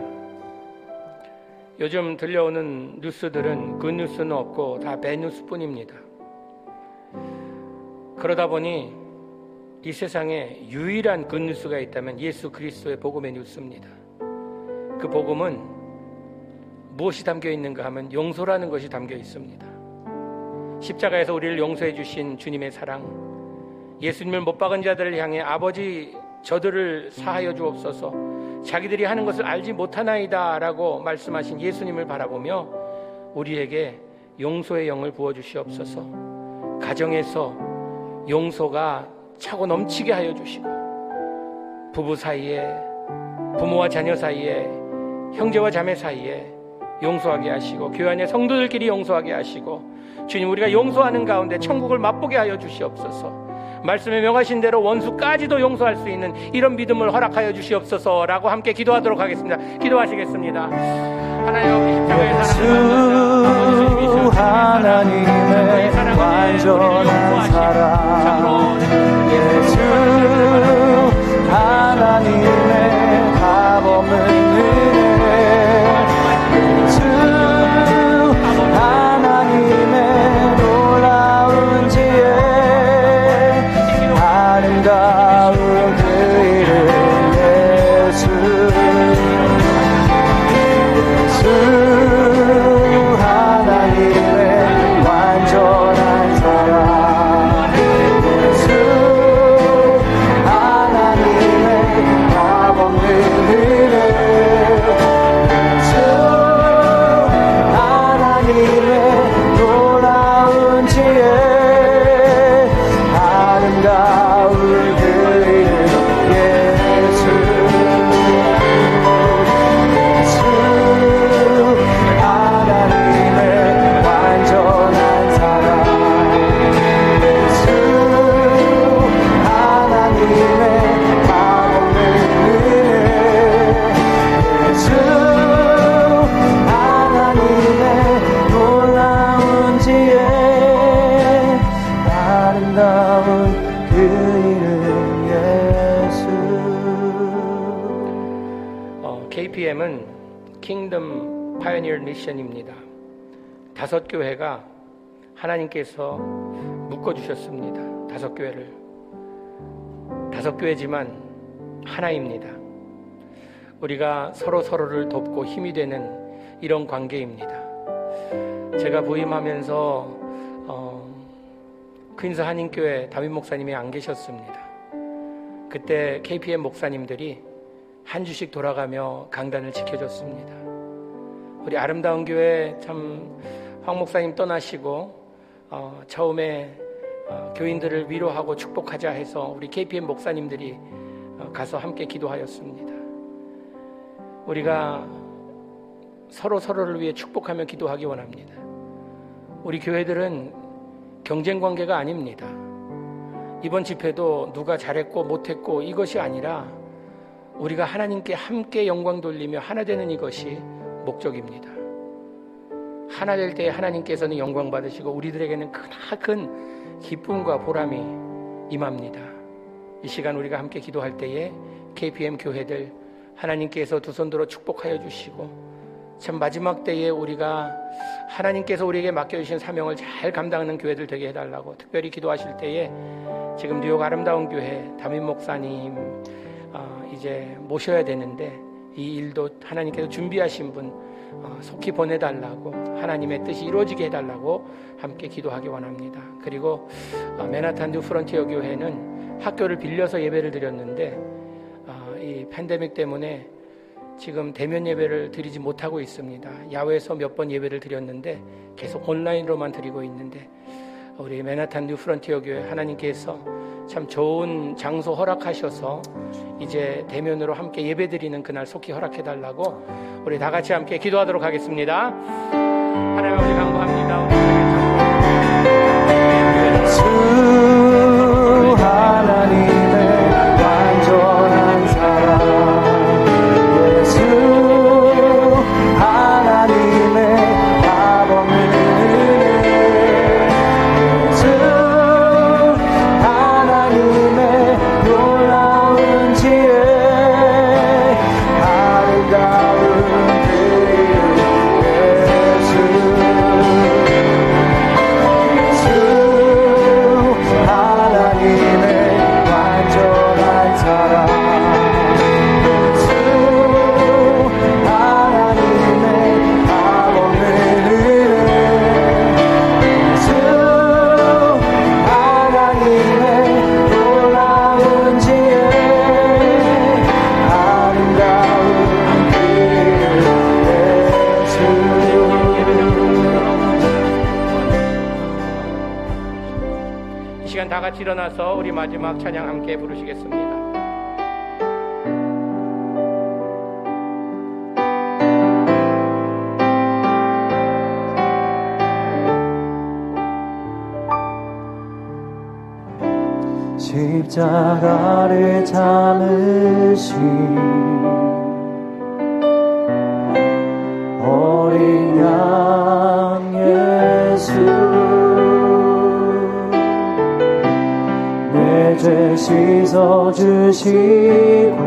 요즘 들려오는 뉴스들은 굿 뉴스는 없고 다 배드 뉴스뿐입니다. 그러다 보니 이 세상에 유일한 굿 뉴스가 있다면 예수 그리스도의 복음의 뉴스입니다. 그 복음은 무엇이 담겨 있는가 하면 용서라는 것이 담겨 있습니다. 십자가에서 우리를 용서해 주신 주님의 사랑, 예수님을 못 박은 자들을 향해 아버지 저들을 사하여 주옵소서, 자기들이 하는 것을 알지 못하나이다 라고 말씀하신 예수님을 바라보며 우리에게 용서의 영을 부어주시옵소서. 가정에서 용서가 차고 넘치게 하여 주시고, 부부 사이에, 부모와 자녀 사이에, 형제와 자매 사이에 용서하게 하시고, 교회 안에 성도들끼리 용서하게 하시고, 주님, 우리가 용서하는 가운데 천국을 맛보게 하여 주시옵소서. 말씀에 명하신 대로 원수까지도 용서할 수 있는 이런 믿음을 허락하여 주시옵소서라고 함께 기도하도록 하겠습니다. 기도하시겠습니다. 하나님, 십자가의 예수 하나님의 완전한 사랑, 예수 하나님의 값없는 은혜, 예수 하나님의 놀라운 지혜, 아름다운 케이피엠은 킹덤 파이오니어 미션입니다. 다섯 교회가 하나님께서 묶어주셨습니다. 다섯 교회를. 다섯 교회지만 하나입니다. 우리가 서로 서로를 돕고 힘이 되는 이런 관계입니다. 제가 부임하면서 어, 퀸스 한인교회 담임 목사님이 안 계셨습니다. 그때 케이피엠 목사님들이 한 주씩 돌아가며 강단을 지켜줬습니다. 우리 아름다운 교회 참 황 목사님 떠나시고 어, 처음에 어, 교인들을 위로하고 축복하자 해서 우리 케이피엠 목사님들이 어, 가서 함께 기도하였습니다. 우리가 서로 서로를 위해 축복하며 기도하기 원합니다. 우리 교회들은 경쟁 관계가 아닙니다. 이번 집회도 누가 잘했고 못했고 이것이 아니라 우리가 하나님께 함께 영광 돌리며 하나 되는 이것이 목적입니다. 하나 될 때 하나님께서는 영광 받으시고 우리들에게는 크나큰 기쁨과 보람이 임합니다. 이 시간 우리가 함께 기도할 때에 케이피엠 교회들 하나님께서 두 손 들어 축복하여 주시고 참 마지막 때에 우리가 하나님께서 우리에게 맡겨주신 사명을 잘 감당하는 교회들 되게 해달라고 특별히 기도하실 때에 지금 뉴욕 아름다운 교회 담임 목사님 어, 이제 모셔야 되는데 이 일도 하나님께서 준비하신 분 어, 속히 보내달라고 하나님의 뜻이 이루어지게 해달라고 함께 기도하기 원합니다. 그리고 어, 맨하탄 뉴 프론티어 교회는 학교를 빌려서 예배를 드렸는데 어, 이 팬데믹 때문에 지금 대면 예배를 드리지 못하고 있습니다. 야외에서 몇 번 예배를 드렸는데 계속 온라인으로만 드리고 있는데 우리 맨하탄 뉴 프론티어 교회 하나님께서 참 좋은 장소 허락하셔서 이제 대면으로 함께 예배드리는 그날 속히 허락해달라고 우리 다 같이 함께 기도하도록 하겠습니다. 하나님 아버지 간구합니다. 주 하나님의 완전한 사랑 예수 하나님의 값 없는 은혜 예수 하나님의 놀라운 지혜 아름다운 다 같이 일어나서 우리 마지막 찬양 함께 부르시겠습니다. 십자가를 참으신 어린 양 예수 내 죄 씻어주시고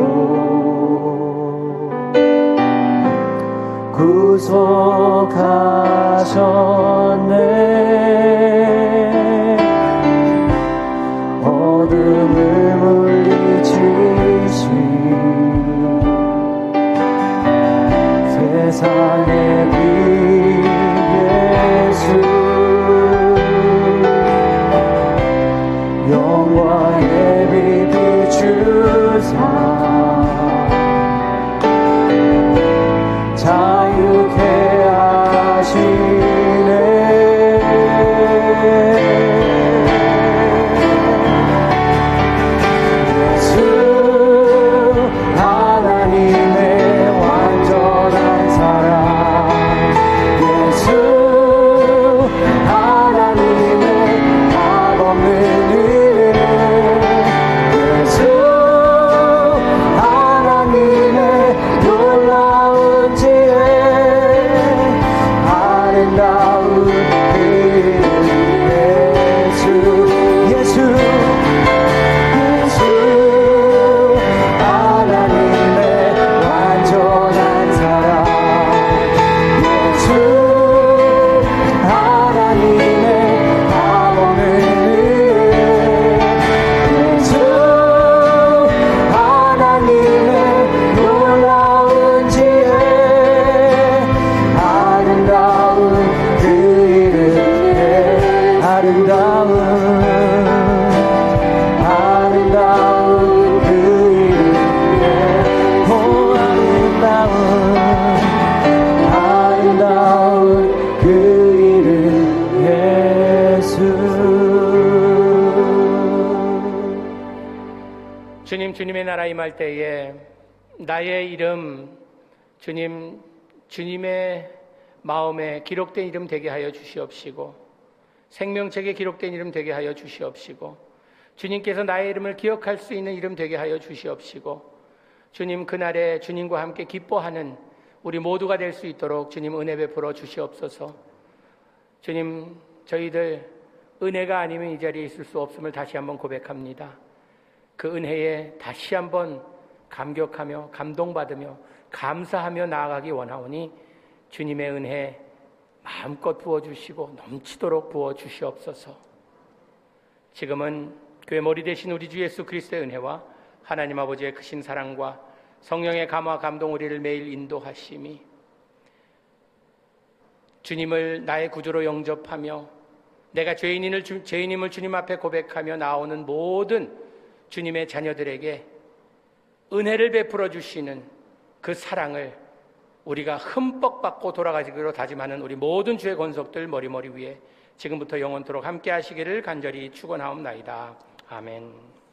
구속하셨네 어둠을 물리치신 세상의 빛 예수 영광의 빛 비추사 자유케 하시네 나라 임할 때에 나의 이름, 주님, 주님의 마음에 기록된 이름 되게 하여 주시옵시고, 생명책에 기록된 이름 되게 하여 주시옵시고, 주님께서 나의 이름을 기억할 수 있는 이름 되게 하여 주시옵시고, 주님 그날에 주님과 함께 기뻐하는 우리 모두가 될 수 있도록 주님 은혜 베풀어 주시옵소서. 주님, 저희들 은혜가 아니면 이 자리에 있을 수 없음을 다시 한번 고백합니다. 그 은혜에 다시 한번 감격하며 감동받으며 감사하며 나아가기 원하오니 주님의 은혜 마음껏 부어주시고 넘치도록 부어주시옵소서. 지금은 교회 머리 되신 우리 주 예수 그리스도의 은혜와 하나님 아버지의 크신 사랑과 성령의 감화 감동 우리를 매일 인도하심이, 주님을 나의 구주로 영접하며 내가 죄인임을, 죄인임을 주님 앞에 고백하며 나오는 모든 주님의 자녀들에게 은혜를 베풀어 주시는 그 사랑을 우리가 흠뻑 받고 돌아가시기로 다짐하는 우리 모든 주의 권속들 머리머리 위에 지금부터 영원토록 함께 하시기를 간절히 축원하옵나이다. 아멘.